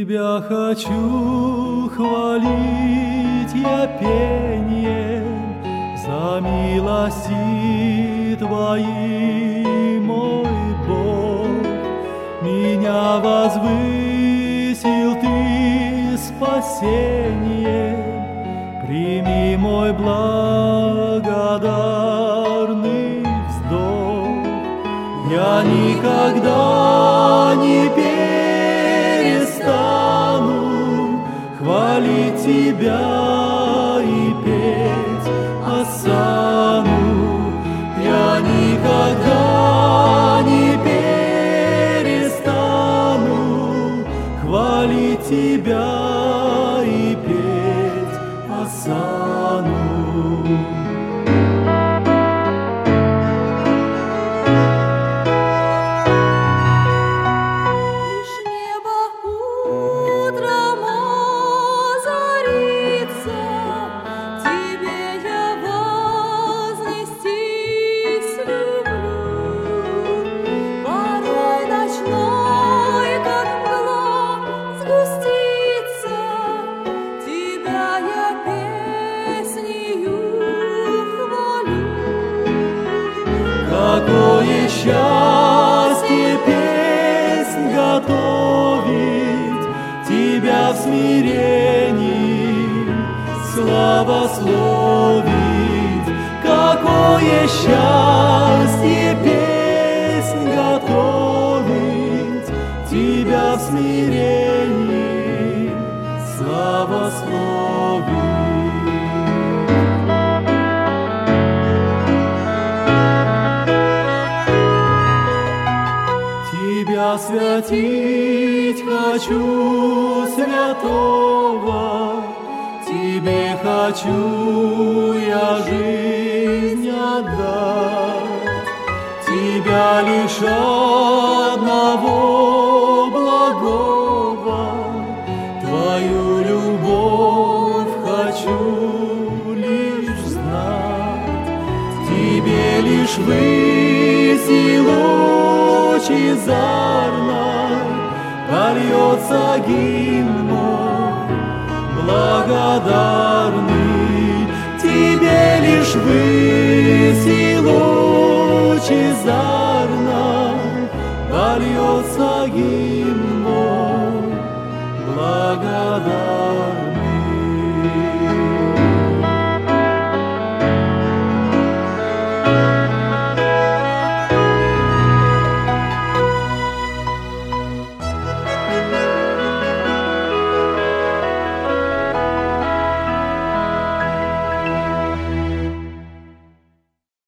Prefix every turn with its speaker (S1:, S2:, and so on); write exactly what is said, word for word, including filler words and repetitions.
S1: Тебя хочу хвалить я пением за милости Твои, мой Бог. Меня возвысил Ты спасением, прими мой благодарный вздох. Я никогда не перестану хвалить Тебя и петь осану. Я никогда не перестану хвалить Тебя и петь осану. Какое счастье песнь готовить, Тебя в смирении славословить. Какое счастье песнь готовить, Тебя в смирении славословить. Тебя святить хочу, святого, Тебе хочу я жизнь отдать. Тебя лишь одного благого, Твою любовь хочу лишь знать. Тебе лишь высилу лучезарной польется гимн мой благодарный. Тебе лишь выси лучезарной польется гимн мой благодарный.